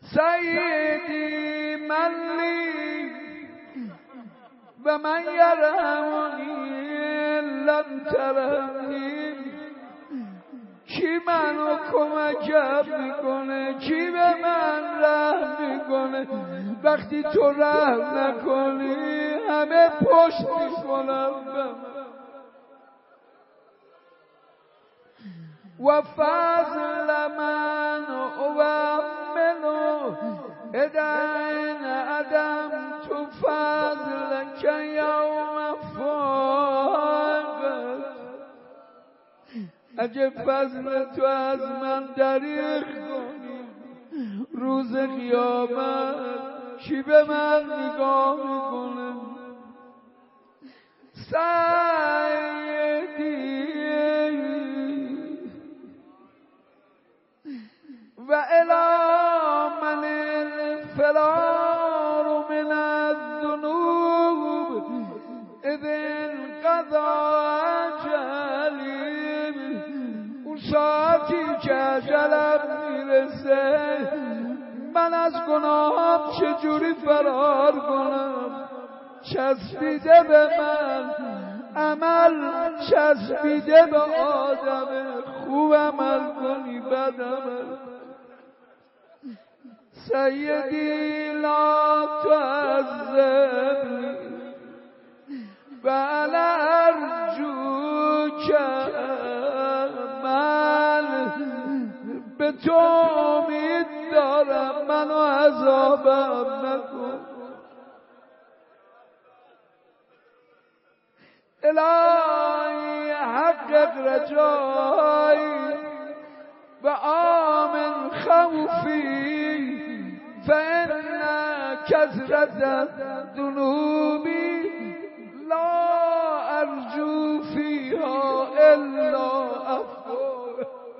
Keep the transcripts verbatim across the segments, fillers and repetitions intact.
سیدی من لی و من یرحمنی لم ترحمنی. کی منو کمکم میکنه؟ کی به من رحم میکنه؟ وقتی تو رحم نکنی همه پشت میکنم به من. و فضل من اومنو ادعین عدم تو فضل که یوم فاقت. اگه فضل تو از من دریغ کنی روز قیامت کی به من نگاه میکنه؟ سیدی و الی من الفرار من الذنوب اذ انقضا اجلی. اون ساعتی که اجلم میرسه من از گناهم چجوری فرار کنم؟ چسبیده به من عمل، چسبیده به آدم. خوب عمل کنی بد عمل. سیدی لا تعذبنی و انا ارجوک. من به تو امید دارم، منو عذابم نکن. الهی حقق رجایی و آمن خوفی فإن كثرة ذنوبی لا ارجو فیها الا عفو.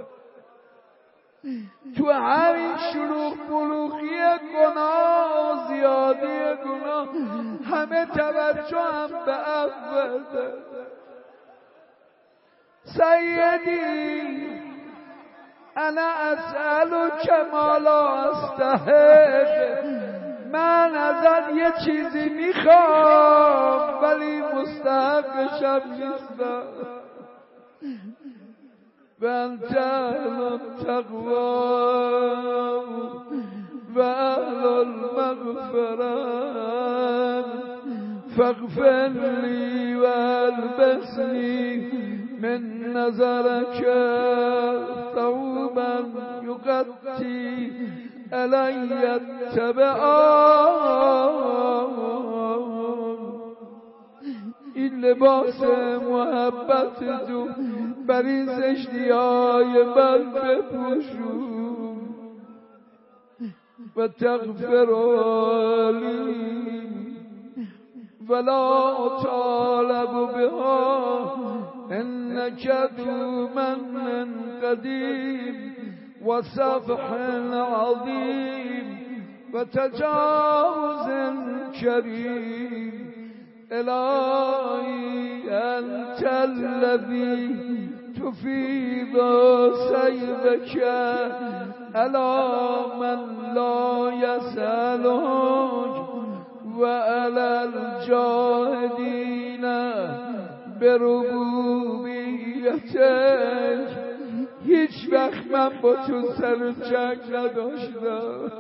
تو همین شلوغ بلوغی گناه، زیادی گناه، همه توجه هم به عفو. سیدی انا اسألک ما لا استحق. من ازت یه چیزی میخوام ولی مستحقشم نیستم. و انت اهل التقوی و اهل المغفرة فاغفر لی و البسنی من نظرك ثوبا یغطی علی التبعان. این لباس محبت تو بر این زشتی‌های من بپوشون و تغفر لی ولا طالب بها انك ذو من قدیم و صفح عظیم و تجاوز کریم. الهی انت الذی تفیض سیبک علی من لا یسألک و علی الجاهدین بربوبیتک. هیچ وقت من با تو سر جنگ نداشتم،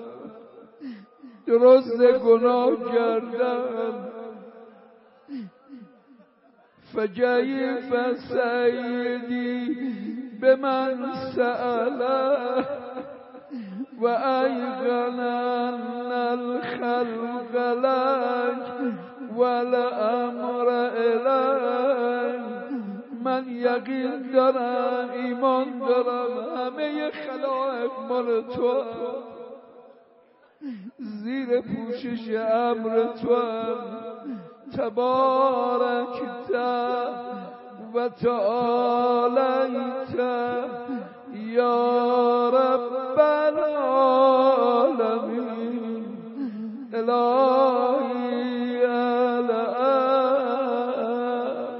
درست گناه کردم. فکیف سیدی به من سأله و ایقن ان الخلق لک و الامر الیک. من یقین دارم، ایمان دارم، همه خلائق مال تو، زیر پوشش امر تو تبارکت و تعالیت یا رب العالمین. الهی الان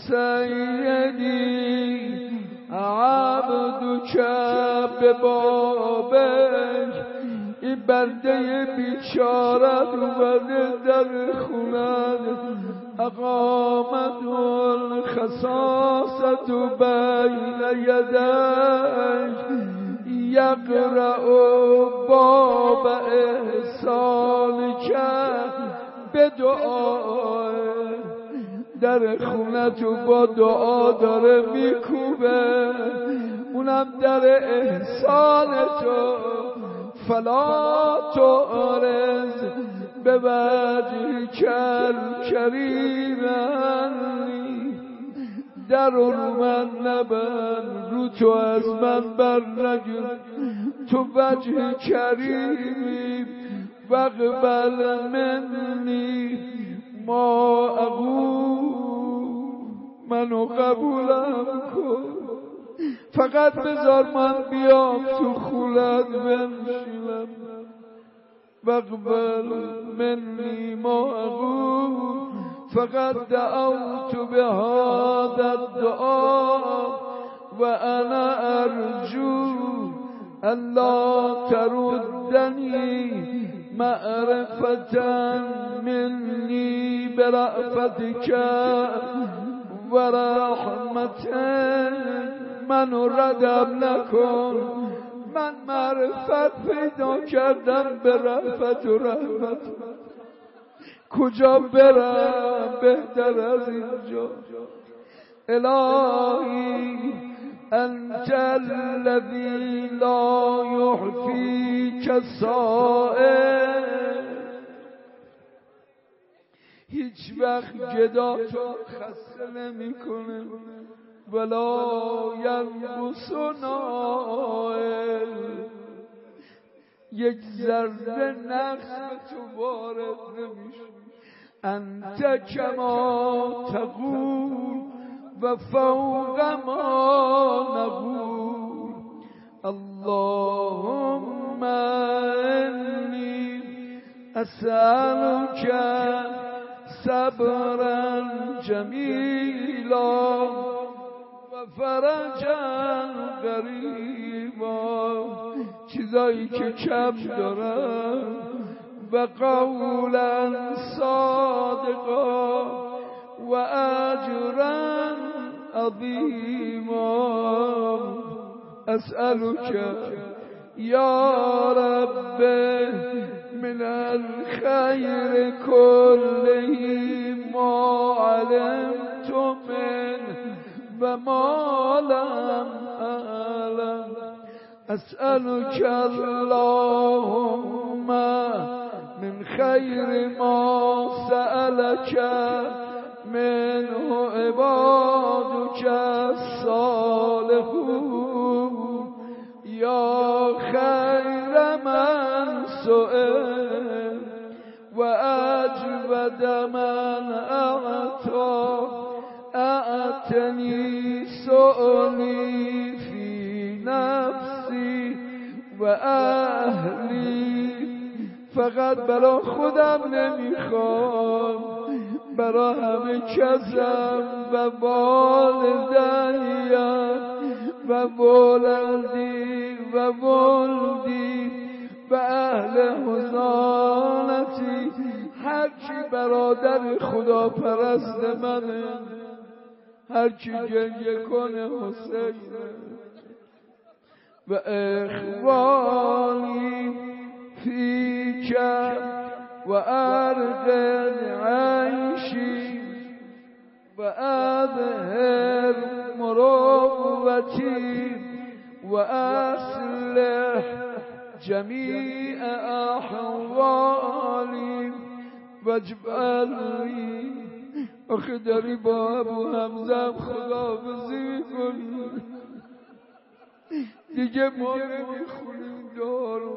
سیدی عبدک به بابک، این بنده بیچارت اومده در خونت، اقامت الخصاصت بین یدیک، یقرأ باب احسانک به دعا، در خونتو با دعا داره میکوبه، اونم در احسان تو. فلا تعرض به وجه کریم، در رو من نبند، رو تو از من بر نگیر، تو وجه کریمی، واقبل منی ما اقول، منو قبولم کن، فقط بذار من بیام تو خونت بنشینم، واقبل منی ما اقول، فقط دعوت بهذا الدعاء و انا ارجو الا تردنی معرفة منی برأفتک و رحمتک. منو ردم نکن، من معرفت پیدا کردم به رأفت و رحمت، کجا برم بهتر از اینجا؟ الهی انت الذی لا یحفیک السائل، هیچ وقت گدا تو خسته نمی کنه، ولا ینقص نائل، یک ذره نقص به تو وارد نمیشه. انت کما تقول و فوق ما نقول، اللهم انی اسألک صبرا جمیلا و فرجا قریبا، چیزایی که کم دارم، و قولا صادقا و اجرا عظیما. اسألک یا رب من الخیر کله ما علمت منه و ما لم اعلم. اسألک اللهم من خیر ما سألک منه عبادک الصالحون، یا خیر من سئل و اجود من اعطا، اعطنی سؤلی فی نفسی و اهلی. فقط برا خودم نمیخوام، برا همه کسم و والدیم و ولدی و ولدی و اهل حضانتی، هر کی برادر خدا پرست منه، هر کی گریه کنه حسین، و اخوانی فیک و ارقد عیشی و اظهر مروتی و اصلح جمیع احوالی واجعلنی. آخه داری با ابو حمزه خداحافظی کنی، دیگه ما نمیخونیم دارو،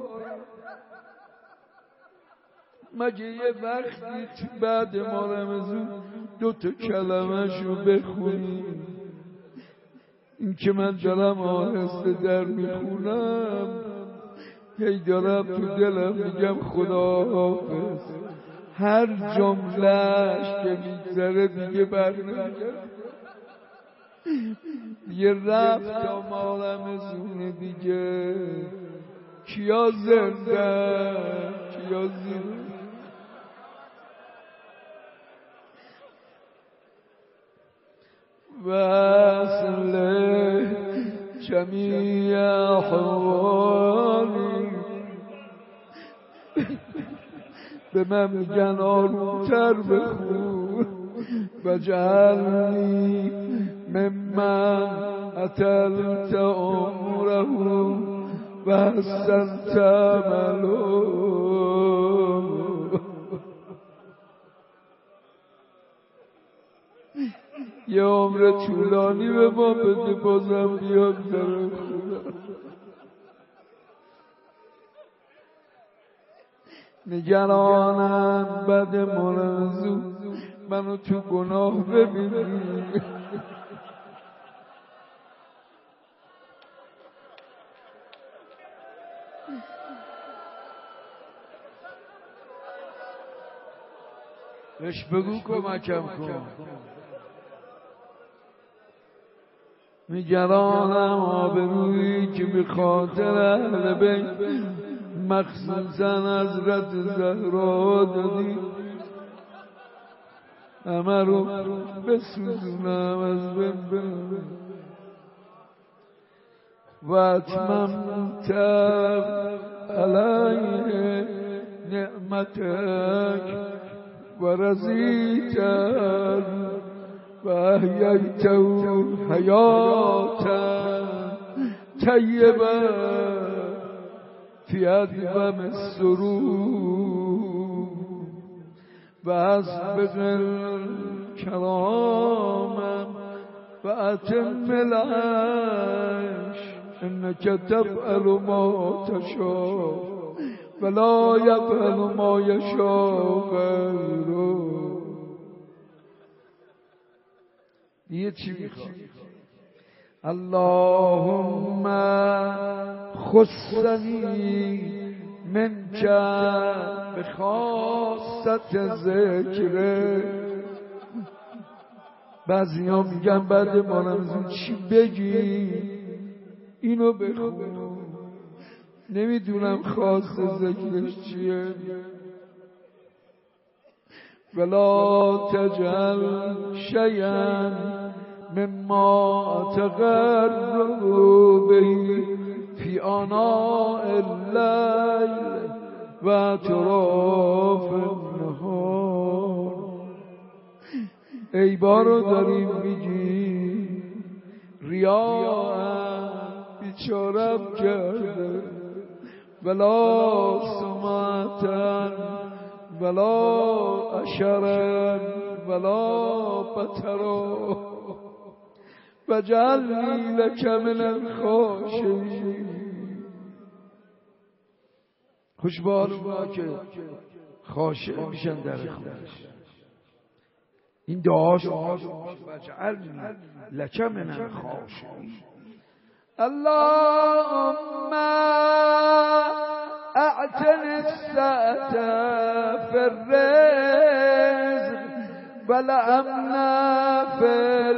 مگه یه وقتی بعد ما رمزون دو تا کلمه شو بخونیم؟ این که من دارم آهسته در میخونم، هی دارم تو دلم میگم خدا حافظ، هر جملهش که میگذره دیگه بر نمیگرد. یه رفت تا مارمزون دیگه کیا زنده کیا زنده وصل جمیع احوالی به من میگن آرومتر بخون و جعلنی ممن اتلت عمره و حسنت عمله. یه عمر طولانی به ما بده بازم بیاد در خدا. نگرانم بد مرزو منو تو گناه ببینی. بهش بگو کمکم کن. نگرانم آبرویی که به خاطر اهل بیت مخصوصا حضرت زهرا دادی همه رو بسوزونم از بین برم و اتممت علیه نعمتک و رضیت و احییته حیاتا طیبه فی ادوم السرور و اسبغ الکرام و اتم العیش انک تفعل ما تشاء ولا یفعل ما یشاء غیره. یه چی میخواد؟ اللهم خصنی منک بخاصت ذکره. بعضی ها میگن بعد مانم چی بگی اینو بخون. نمیدونم خاص ذکرش چیه. ولا تجعل شیئا مما تقرب به فی آناء اللیل و اطراف النهار. ای بارو داریم میگی ریا بیچارم کرده ولا سمعتن ولا اشرن ولا بطرا و جعلنی لک من الخاشعین. خوشبال ما که خاشع میشن در خودش. این دعاش و جعلنی لک من الخاشعین. اللهم اعتن السعة في الرزق والأمن في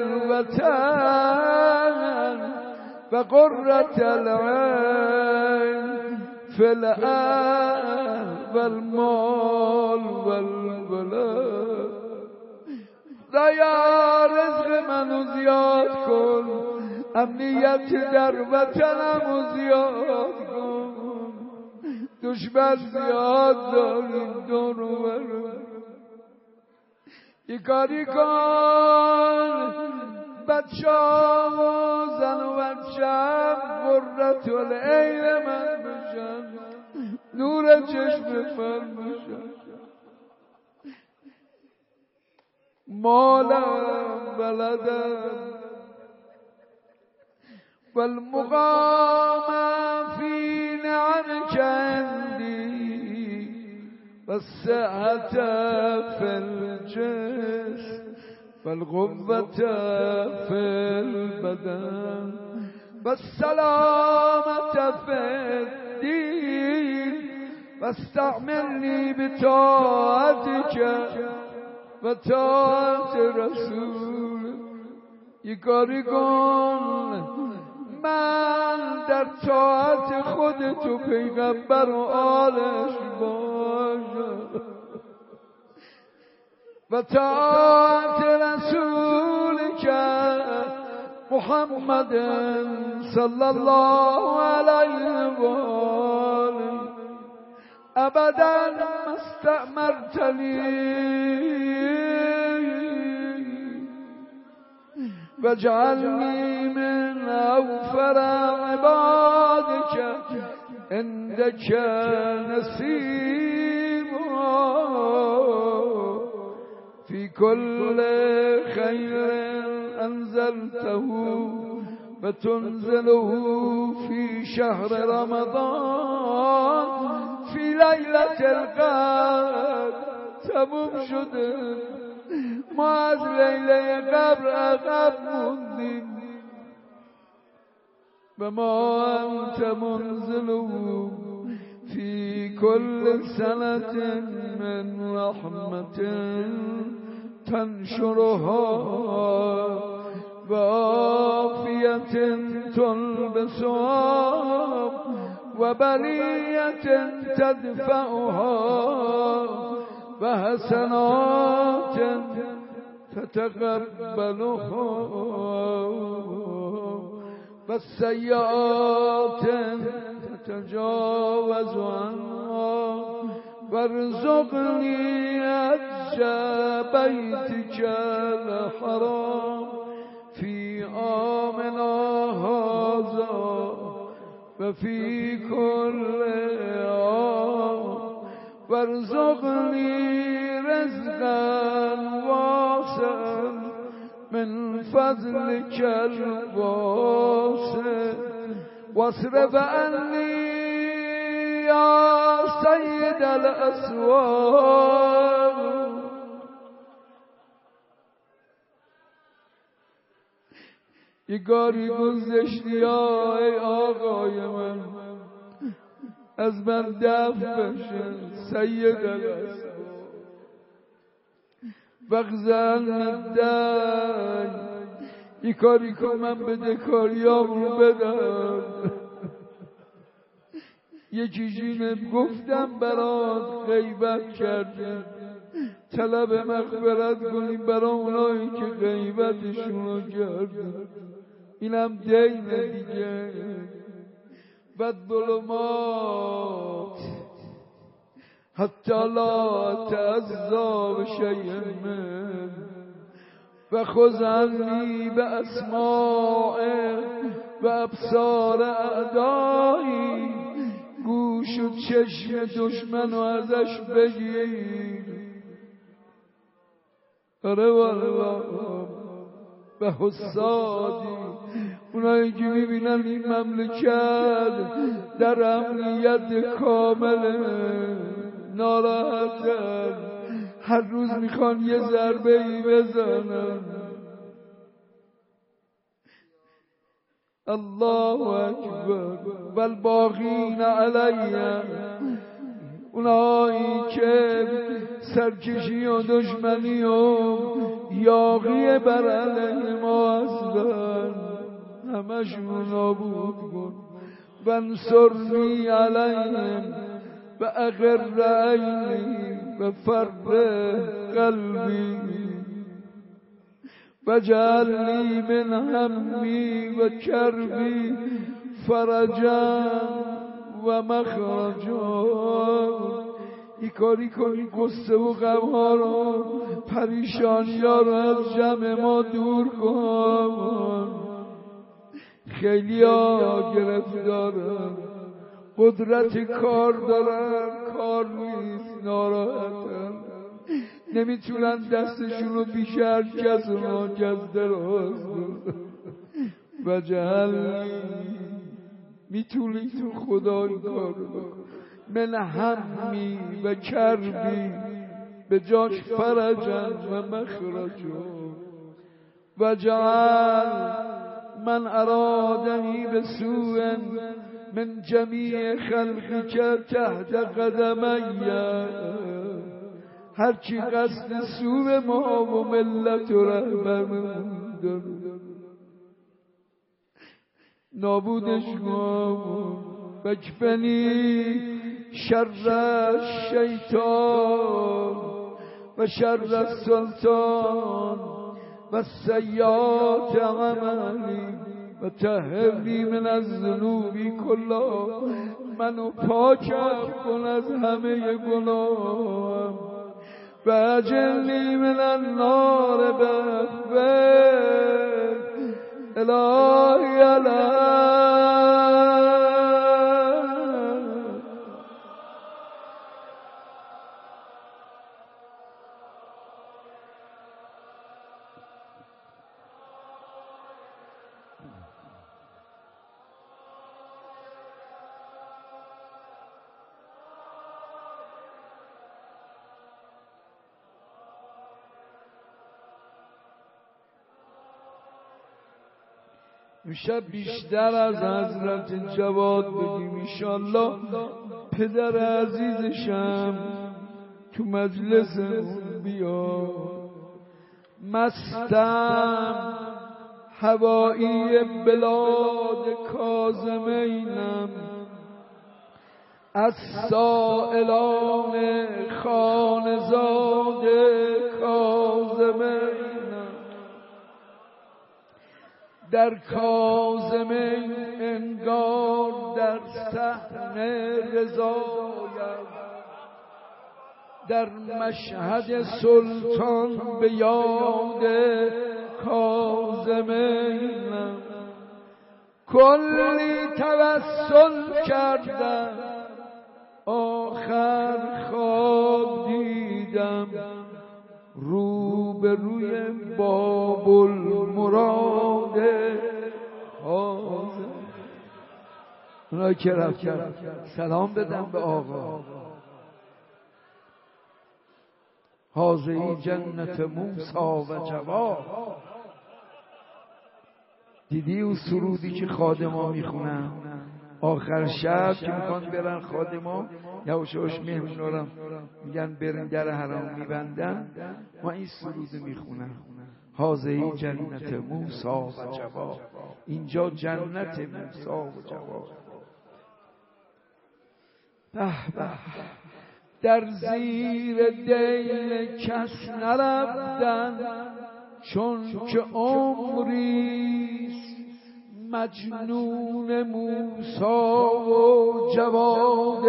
الوطن وقرة العين في الأهل والمال والولد. یا رزق منو زیاد کن، امنیت در وطنمو زیاد کن. دشمن زیاد داریم دور و بر. یه کاری کن بچه ها و زن و بچه قرة العین من بشن، نور چشم من بشن. مالم بلدم والمقام في نعمك عندي والسعة في الجسم والقوة في البدن والسلامة في الدين واستعملني بطاعتك و طاعت رسول. یه کاری کن من در طاعت خودت و پیغمبر و آلش باشم و طاعت رسول که محمد صلی الله علیه و آله ابدا استعمرتنی واجعلني من أوفر عبادك عندك نصيبا في كل خير أنزلته وتنزله في شهر رمضان في ليلة القدر. تموم شده ما از لیله قبر عقب موندیم و ما انت منزله فی کل سنة من رحمت تنشرها و عافیت تلبسها و بلیت تدفعها و حسنات تتقبلها و سیئات تتجاوز عنها وارزقني حج بيتك الحرام في عامنا هذا وفي كل عام وارزقني رزقا واسعا من فضلك الواسع واصرف عني يا سيد الأسواق یه گاری گذشتی یا ای آقای من از من دفع بشه سید الاسواق وقزن الدین یه کاری کن من بده کاریام رو بدم یه چیزی گفتم برات غیبت کردیم طلب مغفرت کنیم برای اونایی که غیبتشون رو کردیم اینم دین دیگه و ظلمات حتی لا تعذا بشیء من و خذ عنی باسماع و ابصار اعدایی گوش و چشم دشمن و ازش بگیر. آره والله و حسادی اونایی که میبینن این مملکت در امنیت کامل ناراحتن هر روز میخوان یه ضربه ای بزنن. الله اکبر والباغین علیه اونایی که سرکشی و دشمنی و یاغی بر علیه ما هستن همشون نابود کن و انصرنی علیهم و اغر عینی و فرح قلبی و جعلنی من همی و کربی فرجا و مخرجا. ای کاری کنی قصه و غمها رو پریشانی ها رو از جمع ما دور کن. خیلی ها گرفتارن قدرت کار دارن کار نیست ناراحتن نمیتونن دستشون رو بیش هر کس رو کس دراز و جهل میتونی تو خدا این کار رو من همی و کربی به جاش فرجن و مخرجا و جعل من ارادنی به سوء من جمیع خلقی که تحت قدمی هرچی قصد سوء ما و ملت و رهبرمون داره نابودش کن بکفنی شر الشیطان و شر السلطان و سیئات عملی و طهرنی من الذنوب کلا، منو پاکم کن از همه گناهم و اجرنی من النار بغفر الهی الهی. امشب بیشتر از حضرت جواد بگیم انشالله. پدر عزیزشم تو مجلسمون بیا، مستم هوایی بلاد کاظمینم، از سائلان خانزاد کاظمینم، در کاظمین انگار در صحن رضایم، در مشهد سلطان به یاد کاظمینم. کلی توسل کردم آخر خواب دیدم، رو به روی باب المراد کاظم. اونایی که رفتن سلام بدم به آقا. حاضری جنت موسی و جواد. دیدی اون سرودی که خادما میخونن آخر شب که میخوان برن خادما یواش یواش مهمونارم میگن برن در حرام میبندن، ما این سرود میخونن حاضری جنت موسی و جواد. اینجا جنت موسی و جواد. به به در زیر دین کس نرفتن، چون که عمریست مجنون موسی و جواد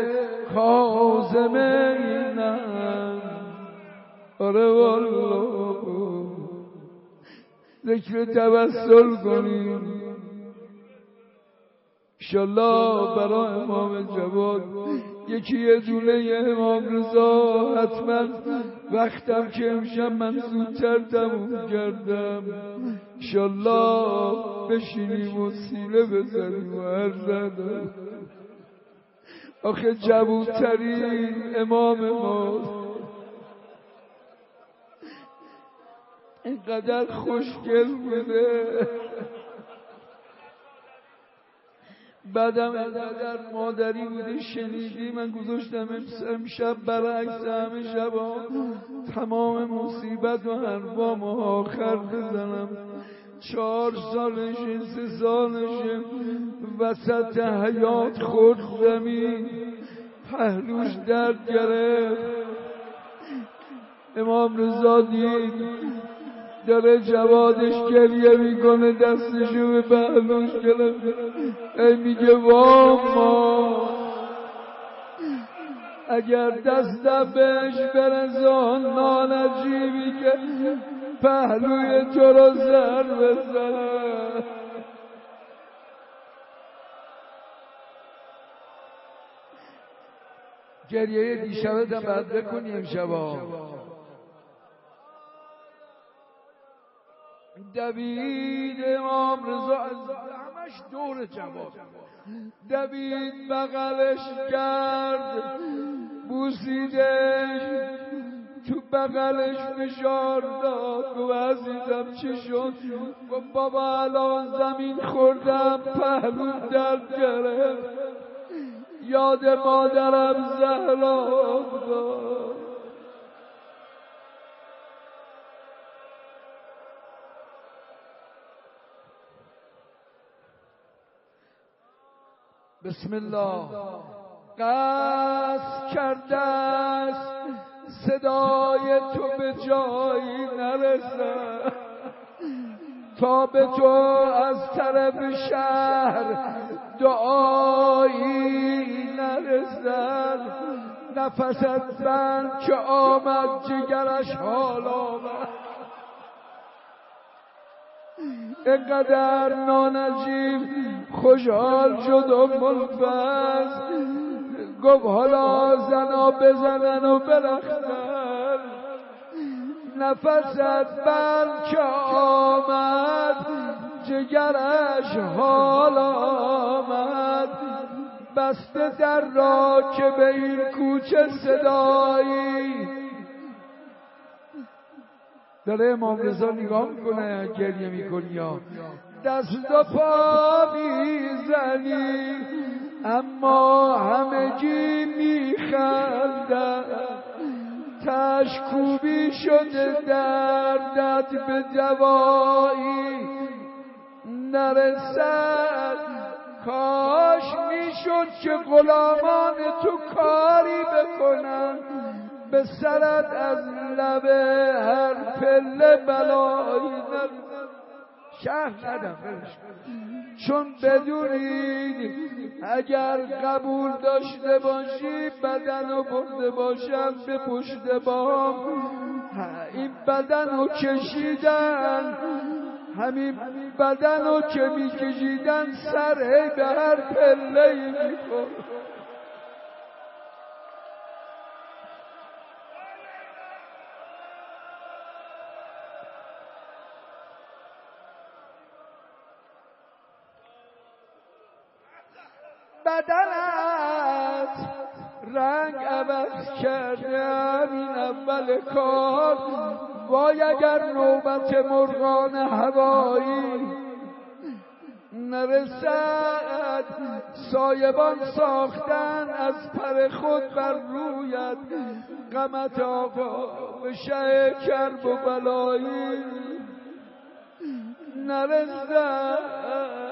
کاظمینم. آره والله ذکر توسل کنیم انشالله برای امام جواد. یکی یه دونه امام رضا حتما وقتم که امشب من زودتر تموم کردم انشالله بشینیم و سیله بزنیم و عرض. آخه جوودترین امام ما اینقدر خوشگل بوده، بعدم اینقدر مادری بوده شنیدی. من گذاشتم امشب برعکس همه شبا تمام مصیبت و حرفام آخر بزنم. چهار سالشه سه سالشه وسط حیات خود زمین پهلوش درد گرفت. امام رضا دید داره جوادش گریه میکنه دستشو به پهلوش گرفت. ای میگه واما اگر دستم بهش برسان نانجیبی که پهلوی تو رو سر بزن. گریه دیشبت هم باید بکنی امشبا. دوید امام رضا همش دور جواد، دوید بغلش کرد بوسیدش تو بغلش فشار داد و عزیزم چی شد؟ و بابا الان زمین خوردم پهلو درد گرفت یاد مادرم زهرا افتاد. بسم الله. قصد کرده است صدای تو به جایی نرسد تا به تو از طرف شهر دعایی نرسد. نفست بند که آمد جگرش حال آمد، اینقدر نانجیب خوشحال شد و منفذ، گفت حالا زنا بزنن و برختن. نفست بند که آمد جگرش حال آمد، بسته در را که به این کوچه صدایی. داره امام رضا نگاه میکنه گریه میکنی یا دست و پا میزنی اما همگی میخندن. تشکوبی شده دردت به دوایی نرسد. کاش میشد که غلامان تو کاری بکنن به سرت از لبه هر پله بلایی نرسد. شهر ندم چون بدونید اگر قبول داشته باشی بدن رو برده باشم به پشت بام، این بدن رو کشیدن، همین بدن رو که میکشیدن سر به هر پله میخور. بدنت رنگ عوض کرده همین اول کار، وای اگر نوبت مرغان هوایی نرسد. سایبان ساختن از پر خود بر رویت، غمت آقا به شه کرب و بلایی نرسد.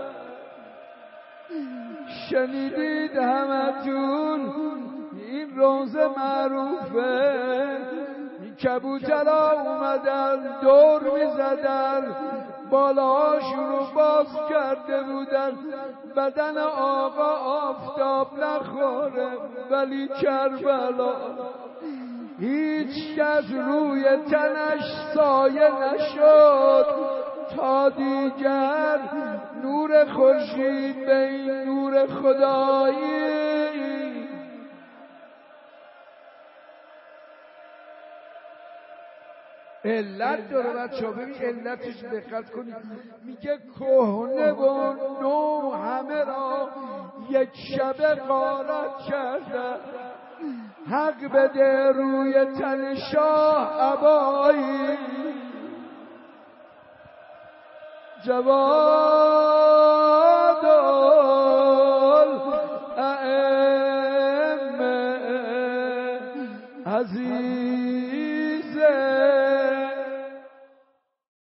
شنیدید همتون این روز معروفه، کبوترها اومدن دور میزدن، بالاهاشون رو باز کرده بودن. بدن آقا آفتاب نخوره ولی کربلا هیچ کس روی تنش سایه نشد تا دیگر نور خورشید به این نور خدایی. علت داره بچه‌ها، ببین علتش دقت کنید. میگه کهنه و نو همه را یک شب غارت کرده، حق بده روی تن شاه عبایی. جوان